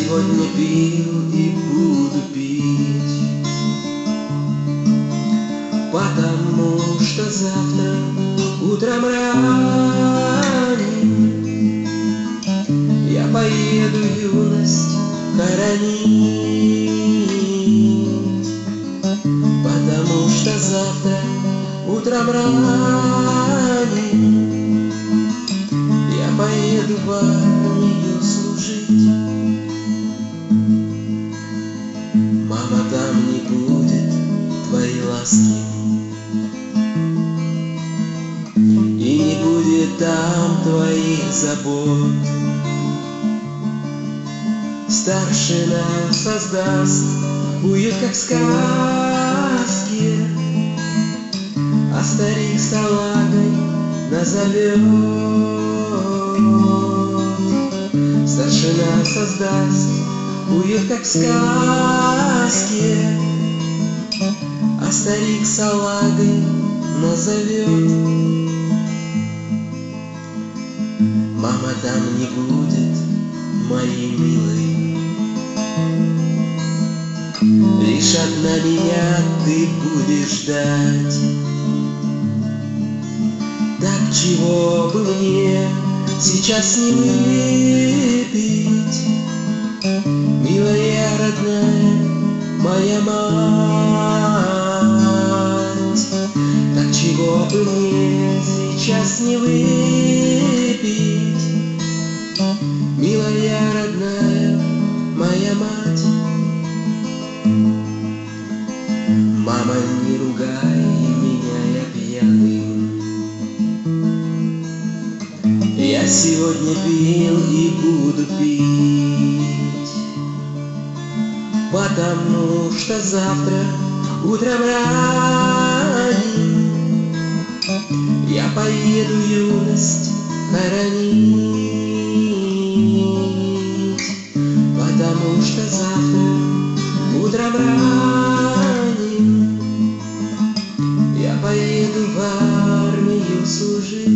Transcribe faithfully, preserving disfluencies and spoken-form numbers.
сегодня пил и буду пить, потому что завтра утром ранним я поеду юность хоронить, потому что завтра утром ранним я поеду в армию служить. Мама, там не будет твоей ласки, и не будет там твоих забот. Старшина создаст уют, как в сказке, а старик салагой назовет. Старшина создаст уют, как в сказке, а старик салагой назовет. Мама, там не будет моей милой, лишь одна меня ты будешь ждать. Так чего бы мне сейчас не выпить, милая родная моя мать? Так чего бы мне сейчас не выпить, милая родная моя мать? Мама, не ругай меня, я пьяный. Я сегодня пил и буду пить, потому что завтра утром ранним я поеду юность хоронить, потому что завтра утром ранним я поеду в армию служить.